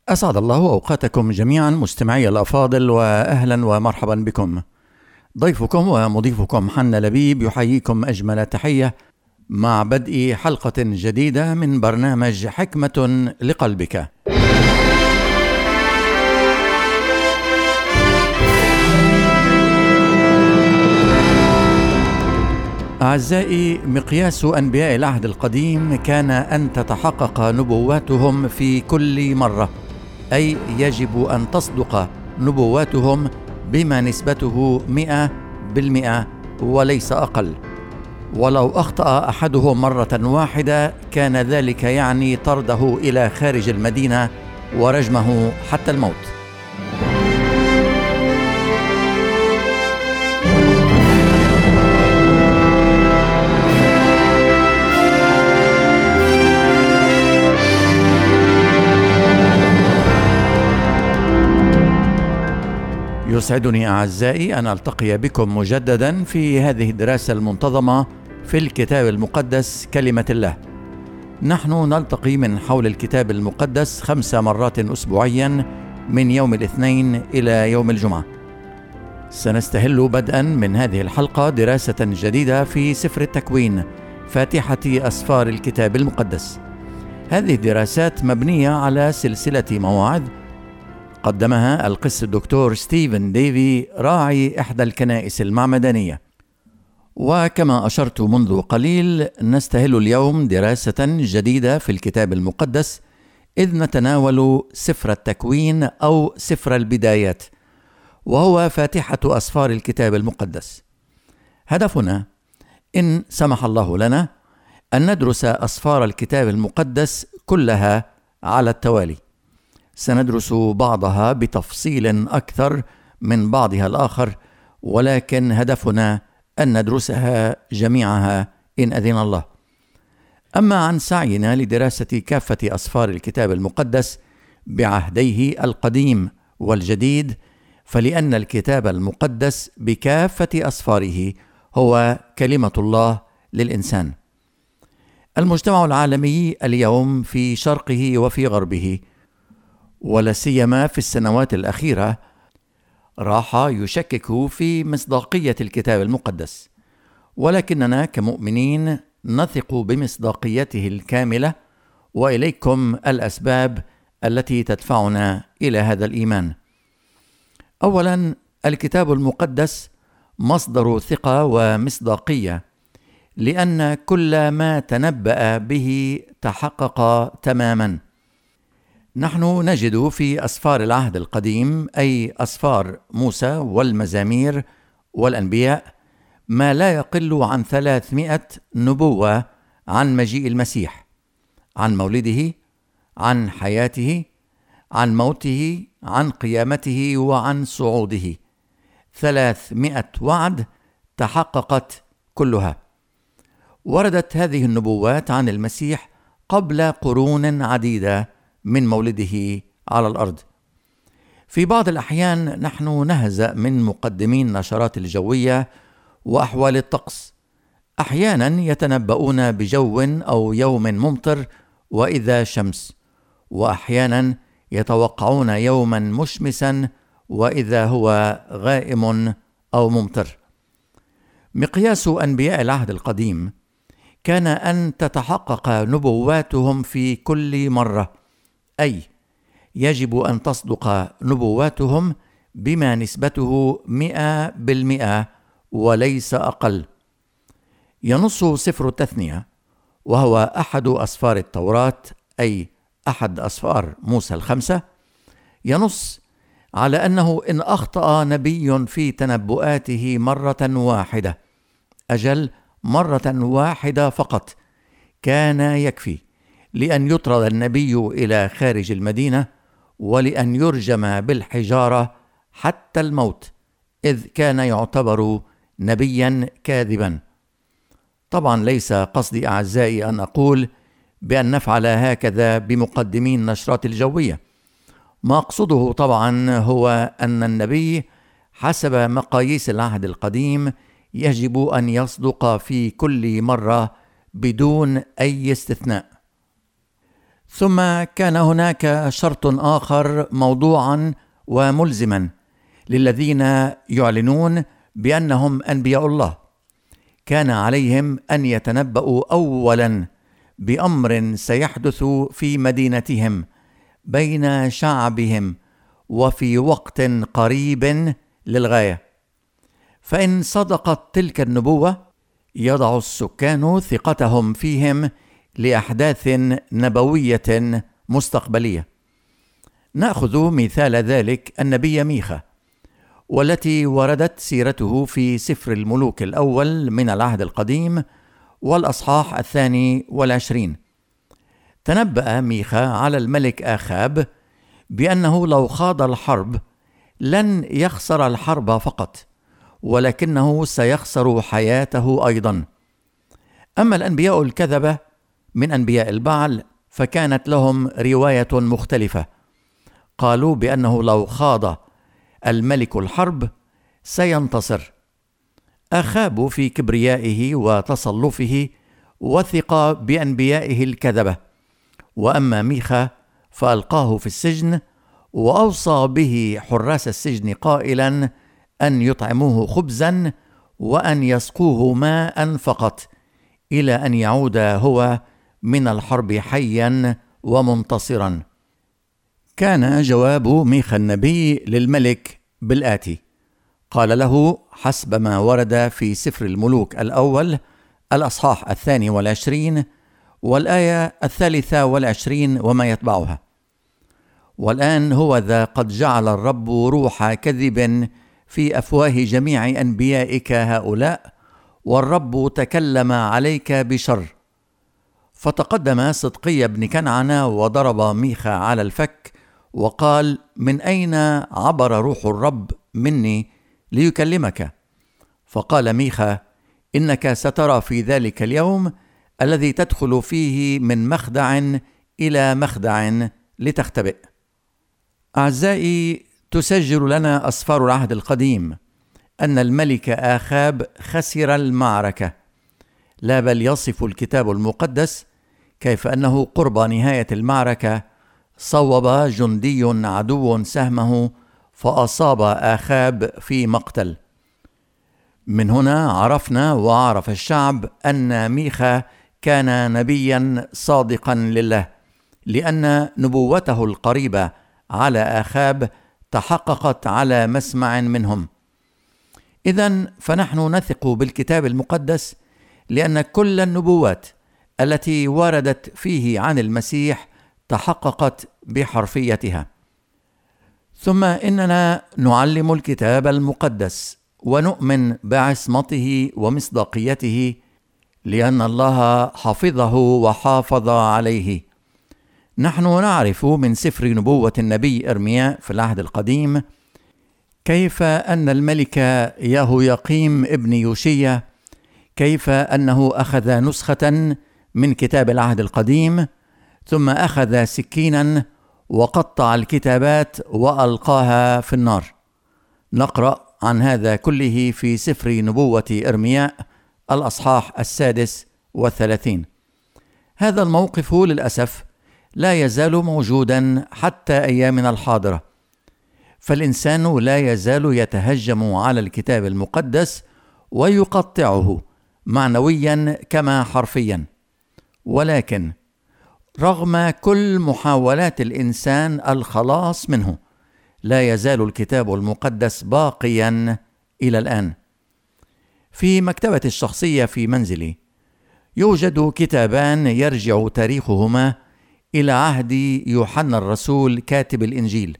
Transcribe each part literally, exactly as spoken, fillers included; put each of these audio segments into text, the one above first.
أسعد الله أوقاتكم جميعا مستمعي الأفاضل، وأهلا ومرحبا بكم. ضيفكم ومضيفكم حنا لبيب يحييكم أجمل تحية مع بدء حلقة جديدة من برنامج حكمة لقلبك. أعزائي، مقياس أنبياء العهد القديم كان أن تتحقق نبواتهم في كل مرة، أي يجب أن تصدق نبواتهم بما نسبته مئة بالمئة وليس أقل. ولو أخطأ أحدهم مرة واحدة كان ذلك يعني طرده إلى خارج المدينة ورجمه حتى الموت. يسعدني أعزائي أن ألتقي بكم مجددا في هذه الدراسة المنتظمة في الكتاب المقدس كلمة الله. نحن نلتقي من حول الكتاب المقدس خمس مرات أسبوعيا من يوم الاثنين إلى يوم الجمعة. سنستهل بدءا من هذه الحلقة دراسة جديدة في سفر التكوين، فاتحة أسفار الكتاب المقدس. هذه الدراسات مبنية على سلسلة مواعظ قدمها القس الدكتور ستيفن ديفي راعي إحدى الكنائس المعمدانية. وكما أشرت منذ قليل، نستهل اليوم دراسة جديدة في الكتاب المقدس، إذ نتناول سفر التكوين أو سفر البدايات، وهو فاتحة أسفار الكتاب المقدس. هدفنا إن سمح الله لنا أن ندرس أسفار الكتاب المقدس كلها على التوالي. سندرس بعضها بتفصيل أكثر من بعضها الآخر، ولكن هدفنا أن ندرسها جميعها إن أذن الله. أما عن سعينا لدراسة كافة أسفار الكتاب المقدس بعهديه القديم والجديد، فلأن الكتاب المقدس بكافة أسفاره هو كلمة الله للإنسان. المجتمع العالمي اليوم في شرقه وفي غربه، ولا سيما في السنوات الأخيرة، راح يشكك في مصداقية الكتاب المقدس، ولكننا كمؤمنين نثق بمصداقيته الكاملة، وإليكم الأسباب التي تدفعنا إلى هذا الإيمان. أولا، الكتاب المقدس مصدر ثقة ومصداقية، لأن كل ما تنبأ به تحقق تماما. نحن نجد في أسفار العهد القديم، أي أسفار موسى والمزامير والأنبياء، ما لا يقل عن ثلاثمائة نبوة عن مجيء المسيح، عن مولده، عن حياته، عن موته، عن قيامته، وعن صعوده. ثلاثمائة وعد تحققت كلها. وردت هذه النبوات عن المسيح قبل قرون عديدة من مولده على الأرض. في بعض الأحيان نحن نهزأ من مقدمين النشرات الجوية وأحوال الطقس. أحيانا يتنبؤون بجو أو يوم ممطر وإذا شمس، وأحيانا يتوقعون يوما مشمسا وإذا هو غائم أو ممطر. مقياس أنبياء العهد القديم كان أن تتحقق نبواتهم في كل مرة، أي يجب أن تصدق نبواتهم بما نسبته مئة بالمئة وليس أقل. ينص سفر التثنية، وهو أحد أسفار التوراة، أي أحد أسفار موسى الخمسة، ينص على أنه إن أخطأ نبي في تنبؤاته مرة واحدة، أجل مرة واحدة فقط، كان يكفي لأن يطرد النبي إلى خارج المدينة، ولأن يرجم بالحجارة حتى الموت، إذ كان يعتبر نبيا كاذبا. طبعا ليس قصدي أعزائي أن أقول بأن نفعل هكذا بمقدمين النشرات الجوية. ما أقصده طبعا هو أن النبي حسب مقاييس العهد القديم يجب أن يصدق في كل مرة بدون أي استثناء. ثم كان هناك شرط آخر موضوعا وملزما للذين يعلنون بأنهم أنبياء الله. كان عليهم أن يتنبأوا أولا بأمر سيحدث في مدينتهم بين شعبهم وفي وقت قريب للغاية. فإن صدقت تلك النبوة يضع السكان ثقتهم فيهم لأحداث نبوية مستقبلية. نأخذ مثال ذلك النبي ميخا، والتي وردت سيرته في سفر الملوك الأول من العهد القديم والأصحاح الثاني والعشرين. تنبأ ميخا على الملك آخاب بأنه لو خاض الحرب لن يخسر الحرب فقط، ولكنه سيخسر حياته أيضا. أما الأنبياء الكذبة من أنبياء البعل فكانت لهم رواية مختلفة. قالوا بأنه لو خاض الملك الحرب سينتصر. آخاب في كبريائه وتصلفه وثق بأنبيائه الكذبة، وأما ميخا فألقاه في السجن وأوصى به حراس السجن قائلا أن يطعموه خبزا وأن يسقوه ماء فقط إلى أن يعود هو من الحرب حيا ومنتصرا. كان جواب ميخا النبي للملك بالآتي: قال له حسب ما ورد في سفر الملوك الأول الأصحاح الثاني والعشرين والآية الثالثة والعشرين وما يتبعها: والآن هو ذا قد جعل الرب روح كذب في أفواه جميع أنبيائك هؤلاء، والرب تكلم عليك بشر. فتقدم صدقي بن كنعان وضرب ميخا على الفك وقال: من أين عبر روح الرب مني ليكلمك؟ فقال ميخا: إنك سترى في ذلك اليوم الذي تدخل فيه من مخدع إلى مخدع لتختبئ. أعزائي، تسجل لنا أسفار العهد القديم أن الملك آخاب خسر المعركة، لا بل يصف الكتاب المقدس كيف أنه قرب نهاية المعركة صوب جندي عدو سهمه فأصاب آخاب في مقتل. من هنا عرفنا وعرف الشعب أن ميخا كان نبيا صادقا لله، لأن نبوته القريبة على آخاب تحققت على مسمع منهم. إذن فنحن نثق بالكتاب المقدس لأن كل النبوات التي وردت فيه عن المسيح تحققت بحرفيتها. ثم إننا نعلم الكتاب المقدس ونؤمن بعصمته ومصداقيته لأن الله حفظه وحافظ عليه. نحن نعرف من سفر نبوة النبي إرمياء في العهد القديم كيف أن الملك يهوياقيم ابن يوشيا كيف أنه أخذ نسخة من كتاب العهد القديم ثم أخذ سكينا وقطع الكتابات وألقاها في النار. نقرأ عن هذا كله في سفر نبوة إرمياء الأصحاح السادس والثلاثين. هذا الموقف للأسف لا يزال موجودا حتى أيامنا الحاضرة، فالإنسان لا يزال يتهجم على الكتاب المقدس ويقطعه معنويا كما حرفيا. ولكن رغم كل محاولات الإنسان الخلاص منه لا يزال الكتاب المقدس باقيا إلى الآن. في مكتبتي الشخصية في منزلي يوجد كتابان يرجع تاريخهما إلى عهد يوحنا الرسول كاتب الإنجيل.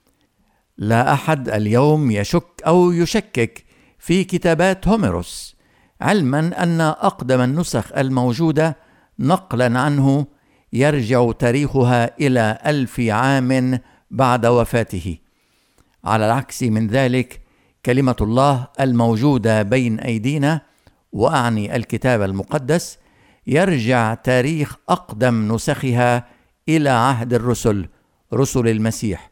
لا أحد اليوم يشك أو يشكك في كتابات هوميروس، علما أن أقدم النسخ الموجودة نقلا عنه يرجع تاريخها إلى ألف عام بعد وفاته. على العكس من ذلك، كلمة الله الموجودة بين أيدينا، وأعني الكتاب المقدس، يرجع تاريخ أقدم نسخها إلى عهد الرسل، رسل المسيح.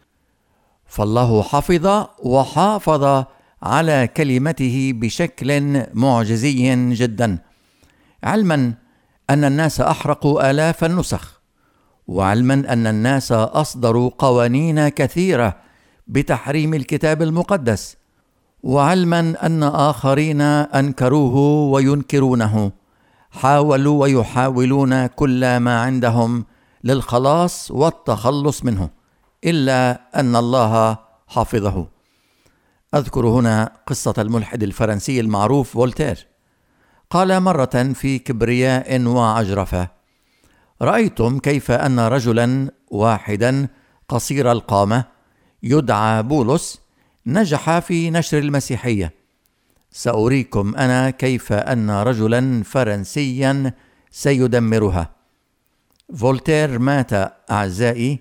فالله حفظ وحافظ على كلمته بشكل معجزي جدا، علما أن الناس أحرقوا آلاف النسخ وعلما أن الناس أصدروا قوانين كثيرة بتحريم الكتاب المقدس، وعلما أن آخرين أنكروه وينكرونه، حاولوا ويحاولون كل ما عندهم للخلاص والتخلص منه، إلا أن الله حفظه. أذكر هنا قصة الملحد الفرنسي المعروف فولتير. قال مرة في كبرياء وعجرفة: رأيتم كيف أن رجلا واحدا قصير القامة يدعى بولس نجح في نشر المسيحية. سأريكم أنا كيف أن رجلا فرنسيا سيدمرها. فولتير مات أعزائي،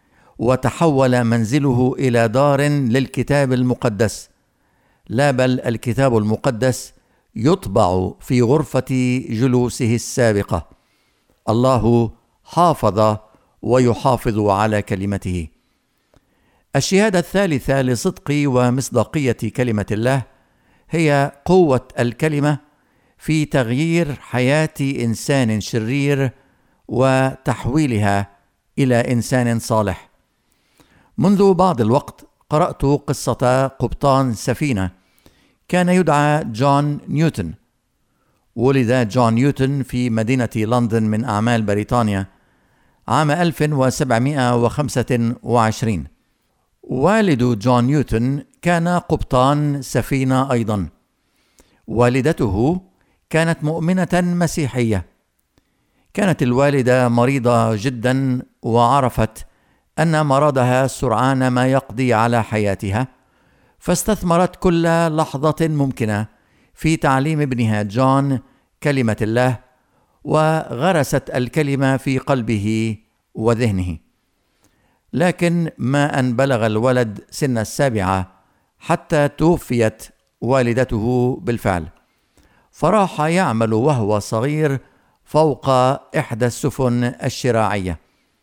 وتحول منزله إلى دار للكتاب المقدس، لا بل الكتاب المقدس يطبع في غرفة جلوسه السابقة. الله حافظ ويحافظ على كلمته. الشهادة الثالثة لصدق ومصداقية كلمة الله هي قوة الكلمة في تغيير حياة إنسان شرير وتحويلها إلى إنسان صالح. منذ بعض الوقت قرأت قصة قبطان سفينة كان يدعى جون نيوتن. ولد جون نيوتن في مدينة لندن من أعمال بريطانيا عام ألف وسبعمائة وخمسة وعشرين. والد جون نيوتن كان قبطان سفينة أيضا. والدته كانت مؤمنة مسيحية. كانت الوالدة مريضة جدا، وعرفت أن مرضها سرعان ما يقضي على حياتها، فاستثمرت كل لحظة ممكنة في تعليم ابنها جون كلمة الله، وغرست الكلمة في قلبه وذهنه. لكن ما أن بلغ الولد سن السابعة حتى توفيت والدته بالفعل، فراح يعمل وهو صغير فوق إحدى السفن الشراعية.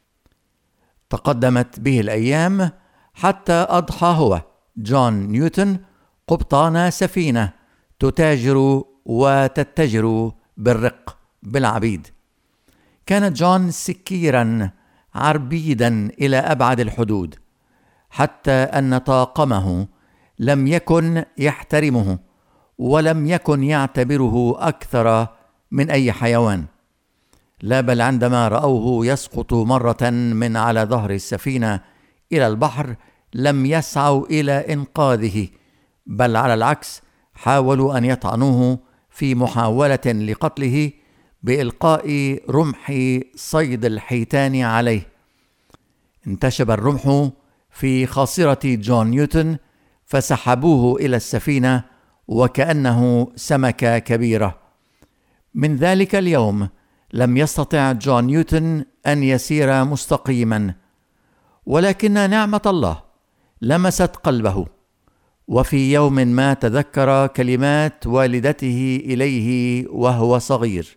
تقدمت به الأيام حتى أضحى هو جون نيوتن قبطان سفينة تتاجر وتتجر بالرق بالعبيد. كان جون سكيرا عربيدا إلى أبعد الحدود، حتى أن طاقمه لم يكن يحترمه ولم يكن يعتبره أكثر من أي حيوان. لا بل عندما رأوه يسقط مرة من على ظهر السفينة إلى البحر لم يسعوا إلى إنقاذه، بل على العكس حاولوا أن يطعنوه في محاولة لقتله بإلقاء رمح صيد الحيتان عليه. انتشب الرمح في خاصرة جون نيوتن، فسحبوه إلى السفينة وكأنه سمكة كبيرة. من ذلك اليوم لم يستطع جون نيوتن أن يسير مستقيما، ولكن نعمة الله لمست قلبه، وفي يوم ما تذكر كلمات والدته إليه وهو صغير.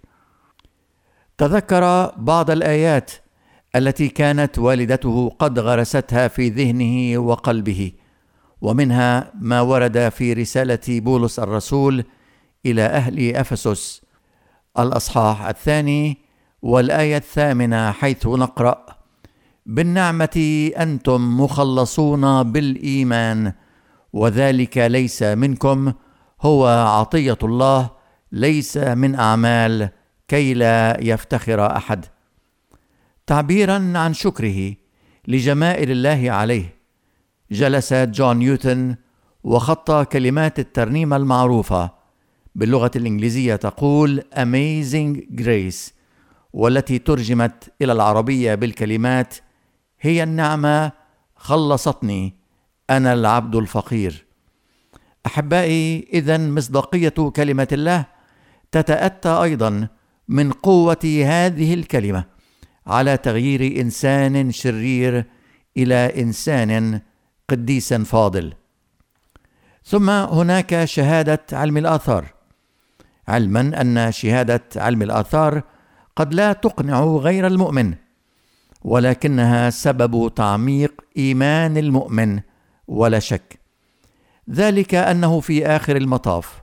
تذكر بعض الآيات التي كانت والدته قد غرستها في ذهنه وقلبه، ومنها ما ورد في رسالة بولس الرسول إلى أهل أفسس الأصحاح الثاني والآية الثامنة، حيث نقرأ: بالنعمة أنتم مخلصون بالإيمان، وذلك ليس منكم، هو عطية الله، ليس من أعمال، كي لا يفتخر أحد. تعبيرا عن شكره لجمائل الله عليه، جلس جون نيوتن وخط كلمات الترنيمة المعروفة باللغة الإنجليزية تقول Amazing Grace، والتي ترجمت إلى العربية بالكلمات: هي النعمة خلصتني أنا العبد الفقير. أحبائي، إذن مصداقية كلمة الله تتأتى أيضا من قوة هذه الكلمة على تغيير إنسان شرير إلى إنسان قديس فاضل. ثم هناك شهادة علم الآثار، علما أن شهادة علم الآثار قد لا تقنع غير المؤمن، ولكنها سبب تعميق إيمان المؤمن ولا شك. ذلك أنه في آخر المطاف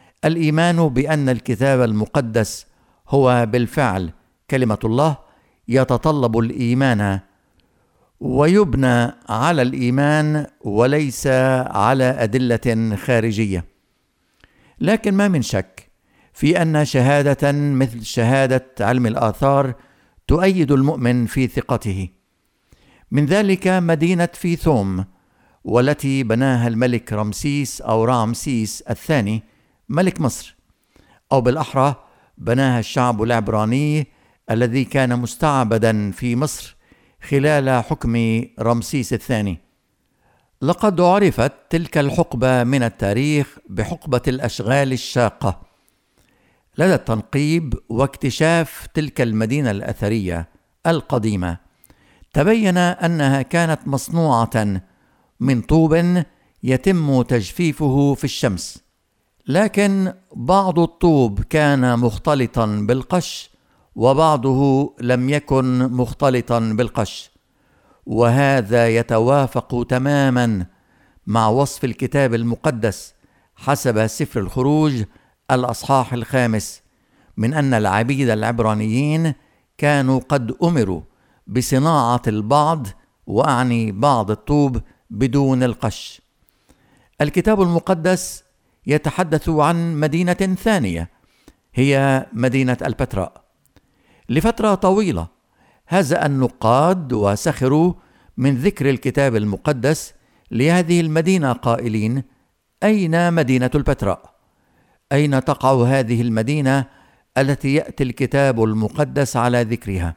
الإيمان بأن الكتاب المقدس هو بالفعل كلمة الله يتطلب الإيمان ويبنى على الإيمان وليس على أدلة خارجية. لكن ما من شك في أن شهادة مثل شهادة علم الآثار تؤيد المؤمن في ثقته. من ذلك مدينة فيثوم، والتي بناها الملك رمسيس أو رامسيس الثاني ملك مصر، أو بالأحرى بناها الشعب العبراني الذي كان مستعبدا في مصر خلال حكم رمسيس الثاني. لقد عرفت تلك الحقبة من التاريخ بحقبة الأشغال الشاقة. لدى التنقيب واكتشاف تلك المدينة الأثرية القديمة تبين أنها كانت مصنوعة من طوب يتم تجفيفه في الشمس، لكن بعض الطوب كان مختلطا بالقش وبعضه لم يكن مختلطا بالقش، وهذا يتوافق تماما مع وصف الكتاب المقدس حسب سفر الخروج الأصحاح الخامس من أن العبيد العبرانيين كانوا قد أمروا بصناعة البعض، وأعني بعض الطوب بدون القش. الكتاب المقدس يتحدث عن مدينة ثانية هي مدينة البتراء. لفترة طويلة هزأ النقاد وسخروا من ذكر الكتاب المقدس لهذه المدينة قائلين: أين مدينة البتراء؟ أين تقع هذه المدينة التي يأتي الكتاب المقدس على ذكرها؟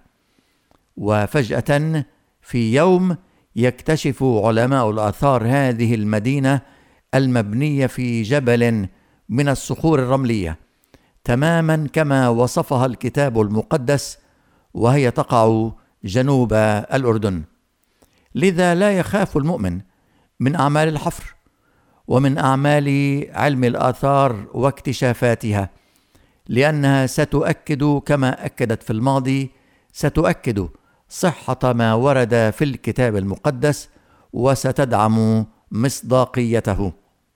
وفجأة في يوم يكتشف علماء الآثار هذه المدينة المبنية في جبل من الصخور الرملية تماما كما وصفها الكتاب المقدس، وهي تقع جنوب الأردن. لذا لا يخاف المؤمن من أعمال الحفر ومن أعمال علم الآثار واكتشافاتها، لأنها ستؤكد كما أكدت في الماضي ستؤكد صحة ما ورد في الكتاب المقدس وستدعم مصداقيته.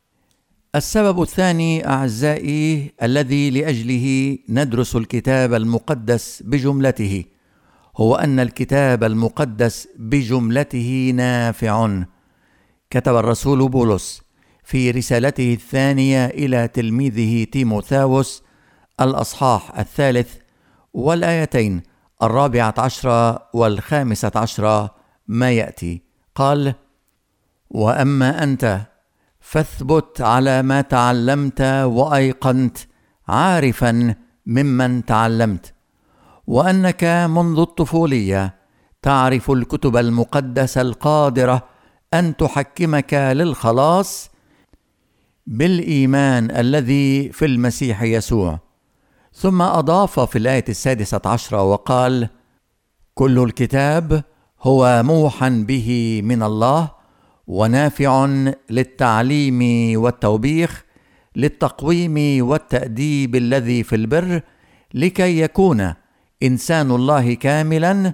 السبب الثاني أعزائي الذي لأجله ندرس الكتاب المقدس بجملته هو أن الكتاب المقدس بجملته نافع. كتب الرسول بولس في رسالته الثانية إلى تلميذه تيموثاوس الأصحاح الثالث والآيتين الرابعة عشرة والخامسة عشرة ما يأتي، قال: وأما أنت فاثبت على ما تعلمت وأيقنت، عارفا ممن تعلمت، وأنك منذ الطفولية تعرف الكتب المقدسة القادرة أن تحكمك للخلاص بالإيمان الذي في المسيح يسوع. ثم أضاف في الآية السادسة عشرة وقال: كل الكتاب هو موحى به من الله ونافع للتعليم والتوبيخ، للتقويم والتأديب الذي في البر، لكي يكون إنسان الله كاملا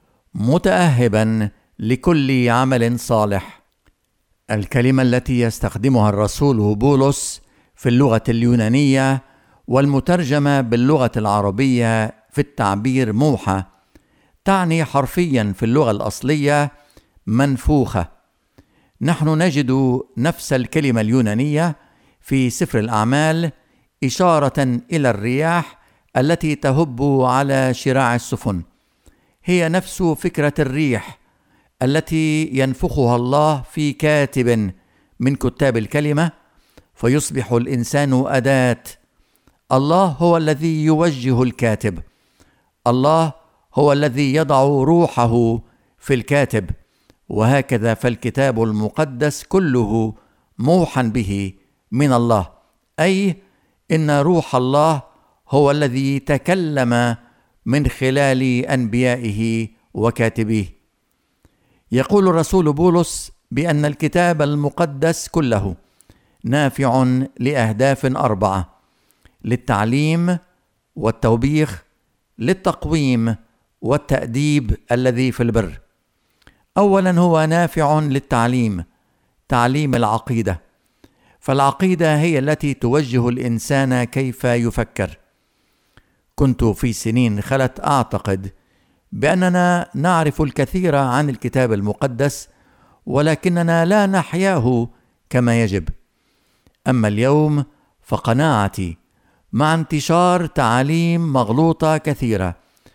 متأهبا لكل عمل صالح. الكلمة التي يستخدمها الرسول بولس في اللغة اليونانية والمترجمة باللغة العربية في التعبير موحى تعني حرفيا في اللغة الأصلية منفوخة. نحن نجد نفس الكلمة اليونانية في سفر الأعمال إشارة إلى الرياح التي تهب على شراع السفن. هي نفس فكرة الريح التي ينفخها الله في كاتب من كتاب الكلمة فيصبح الإنسان أداة. الله هو الذي يوجه الكاتب، الله هو الذي يضع روحه في الكاتب، وهكذا فالكتاب المقدس كله موحى به من الله، أي إن روح الله هو الذي تكلم من خلال أنبيائه وكاتبيه. يقول الرسول بولس بأن الكتاب المقدس كله نافع لأهداف أربعة: للتعليم والتوبيخ، للتقويم والتأديب الذي في البر. أولا هو نافع للتعليم، تعليم العقيدة، فالعقيدة هي التي توجه الإنسان كيف يفكر. كنت في سنين خلت أعتقد بأننا نعرف الكثير عن الكتاب المقدس ولكننا لا نحياه كما يجب. أما اليوم فقناعتي مع انتشار تعاليم مغلوطة كثيرة،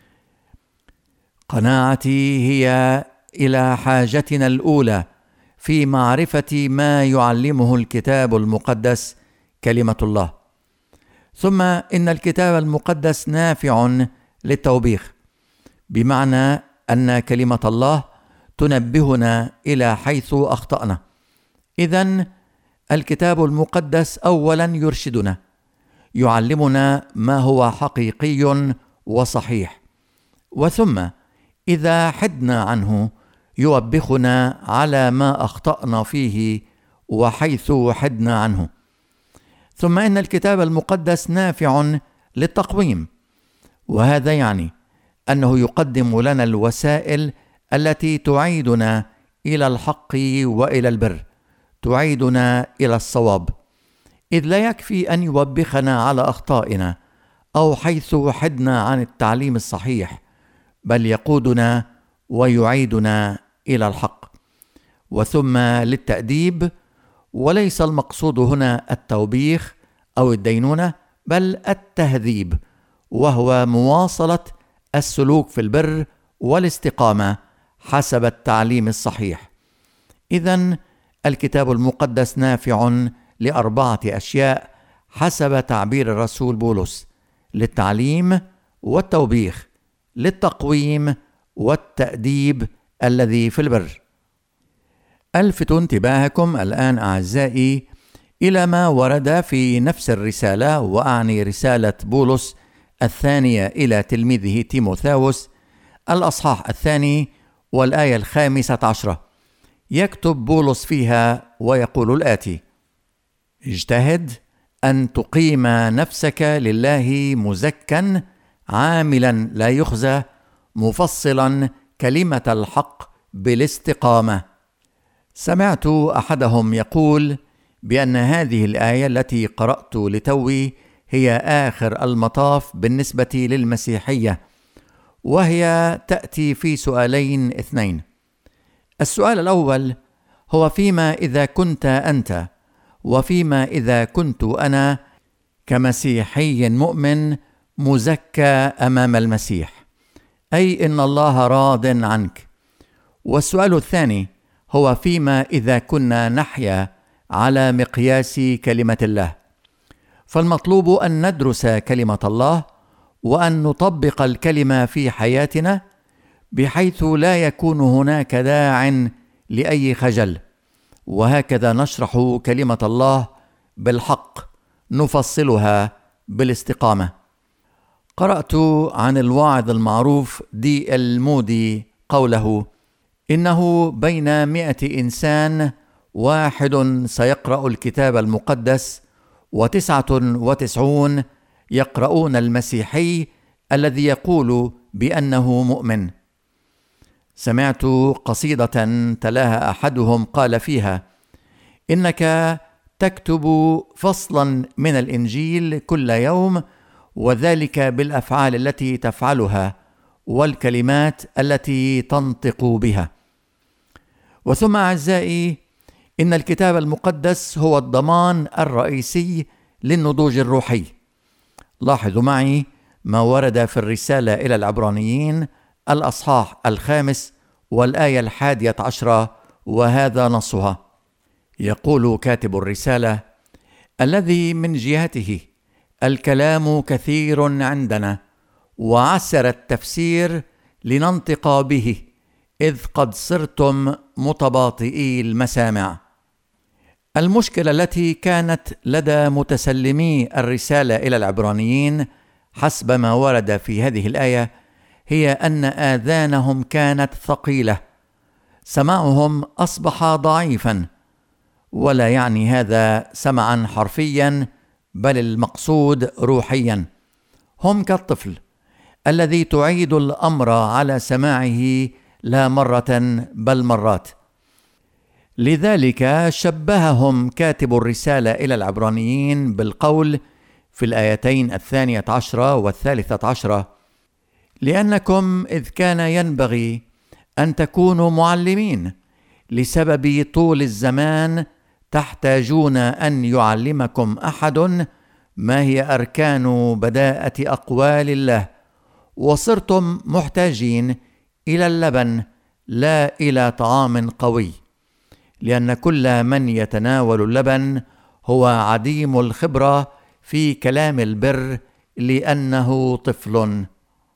قناعتي هي إلى حاجتنا الأولى في معرفة ما يعلمه الكتاب المقدس كلمة الله. ثم إن الكتاب المقدس نافع للتوبيخ، بمعنى أن كلمة الله تنبهنا إلى حيث أخطأنا. إذن الكتاب المقدس أولا يرشدنا، يعلمنا ما هو حقيقي وصحيح، وثم إذا حدنا عنه يوبخنا على ما أخطأنا فيه وحيث حدنا عنه. ثم إن الكتاب المقدس نافع للتقويم، وهذا يعني أنه يقدم لنا الوسائل التي تعيدنا إلى الحق وإلى البر، تعيدنا إلى الصواب، إذ لا يكفي أن يوبخنا على أخطائنا أو حيث حدنا عن التعليم الصحيح، بل يقودنا ويعيدنا إلى الحق. وثم للتأديب، وليس المقصود هنا التوبيخ أو الدينونة، بل التهذيب، وهو مواصلة السلوك في البر والاستقامة حسب التعليم الصحيح. إذن الكتاب المقدس نافع لأربعة أشياء حسب تعبير الرسول بولس: للتعليم والتوبيخ، للتقويم، والتأديب الذي في البر. ألفت انتباهكم الآن أعزائي إلى ما ورد في نفس الرسالة، وأعني رسالة بولس الثانية إلى تلميذه تيموثاوس، الأصحاح الثاني والآية الخامسة عشرة. يكتب بولس فيها ويقول الآتي: اجتهد أن تقيم نفسك لله مزكا عاملا لا يخزى، مفصلا كلمة الحق بالاستقامة. سمعت أحدهم يقول بأن هذه الآية التي قرأت لتوي هي آخر المطاف بالنسبة للمسيحية، وهي تأتي في سؤالين اثنين. السؤال الأول هو: فيما إذا كنت أنت، وفيما إذا كنت أنا كمسيحي مؤمن مزكى أمام المسيح، أي إن الله راض عنك. والسؤال الثاني هو: فيما إذا كنا نحيا على مقياس كلمة الله. فالمطلوب أن ندرس كلمة الله وأن نطبق الكلمة في حياتنا، بحيث لا يكون هناك داع لأي خجل، وهكذا نشرح كلمة الله بالحق، نفصلها بالاستقامة. قرأت عن الواعظ المعروف دي إل مودي قوله: إنه بين مئة إنسان واحد سيقرأ الكتاب المقدس، وتسعة وتسعون يقرؤون المسيحي الذي يقول بأنه مؤمن. سمعت قصيدة تلاها أحدهم قال فيها: إنك تكتب فصلا من الإنجيل كل يوم، وذلك بالأفعال التي تفعلها والكلمات التي تنطق بها. وثم أعزائي، إن الكتاب المقدس هو الضمان الرئيسي للنضوج الروحي. لاحظوا معي ما ورد في الرسالة إلى العبرانيين الأصحاح الخامس والآية الحادية عشرة، وهذا نصها. يقول كاتب الرسالة: الذي من جهته الكلام كثير عندنا، وعسر التفسير لننطق به، إذ قد صرتم متباطئي المسامع. المشكلة التي كانت لدى متسلمي الرسالة إلى العبرانيين حسب ما ورد في هذه الآية هي أن آذانهم كانت ثقيلة، سمعهم أصبح ضعيفا، ولا يعني هذا سمعا حرفيا، بل المقصود روحيا. هم كالطفل الذي تعيد الأمر على سماعه لا مرة بل مرات. لذلك شبههم كاتب الرسالة إلى العبرانيين بالقول في الآيتين الثانية عشرة والثالثة عشرة: لأنكم إذ كان ينبغي أن تكونوا معلمين لسبب طول الزمان تحتاجون أن يعلمكم أحد ما هي أركان بداءة أقوال الله، وصرتم محتاجين إلى اللبن لا إلى طعام قوي، لأن كل من يتناول اللبن هو عديم الخبرة في كلام البر لأنه طفل.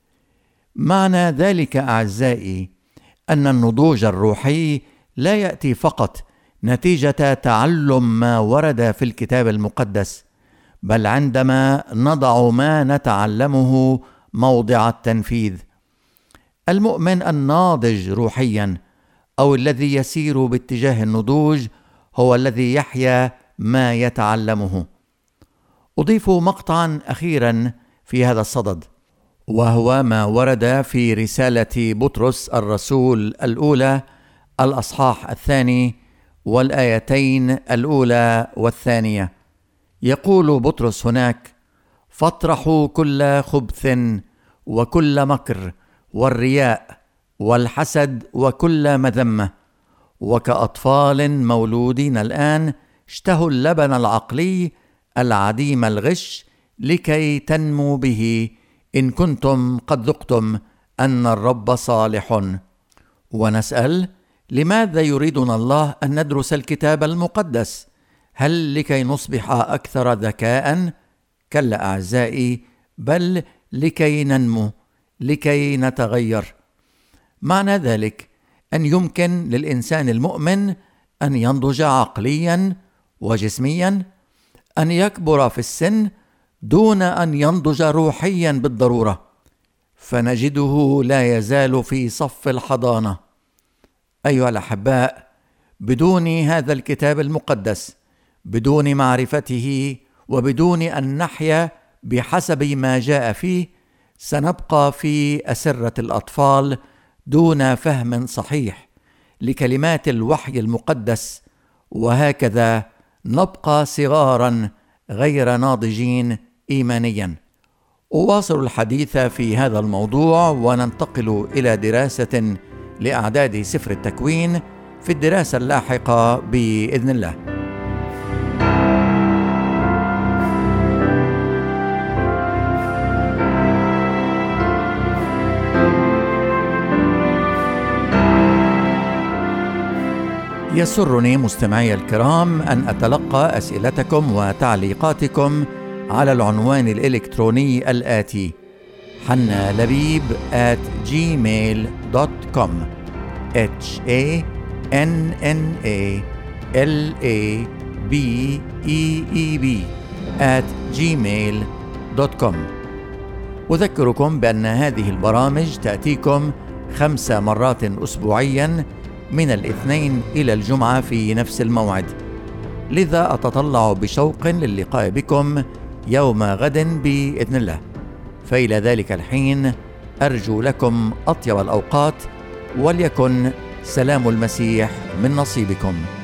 معنى ذلك أعزائي أن النضوج الروحي لا يأتي فقط نتيجة تعلم ما ورد في الكتاب المقدس، بل عندما نضع ما نتعلمه موضع التنفيذ. المؤمن الناضج روحيا أو الذي يسير باتجاه النضوج هو الذي يحيا ما يتعلمه. أضيف مقطعا أخيرا في هذا الصدد، وهو ما ورد في رسالة بطرس الرسول الأولى الأصحاح الثاني والآيتين الأولى والثانية. يقول بطرس هناك: فاطرحوا كل خبث وكل مكر والرياء والحسد وكل مذمة، وكأطفال مولودين الآن اشتهوا اللبن العقلي العديم الغش لكي تنموا به، إن كنتم قد ذقتم أن الرب صالح. ونسأل: لماذا يريدنا الله أن ندرس الكتاب المقدس؟ هل لكي نصبح أكثر ذكاء؟ كلا أعزائي، بل لكي ننمو، لكي نتغير. معنى ذلك أن يمكن للإنسان المؤمن أن ينضج عقليا وجسميا، أن يكبر في السن دون أن ينضج روحيا بالضرورة، فنجده لا يزال في صف الحضانة. أيها الأحباء، بدون هذا الكتاب المقدس، بدون معرفته، وبدون أن نحيا بحسب ما جاء فيه، سنبقى في أسرة الأطفال دون فهم صحيح لكلمات الوحي المقدس، وهكذا نبقى صغارا غير ناضجين إيمانيا. أواصل الحديث في هذا الموضوع وننتقل إلى دراسة لأعداد سفر التكوين في الدراسة اللاحقة بإذن الله. يسرني مستمعي الكرام أن أتلقى أسئلتكم وتعليقاتكم على العنوان الإلكتروني الآتي: حنا لبيب آت جيميل دوت كوم H A N N A L A B E E B آت جيميل دوت كوم. أذكركم بأن هذه البرامج تأتيكم خمس مرات أسبوعيا من الاثنين إلى الجمعة في نفس الموعد، لذا أتطلع بشوق للقاء بكم يوم غد بإذن الله. فإلى ذلك الحين أرجو لكم أطيب الأوقات، وليكن سلام المسيح من نصيبكم.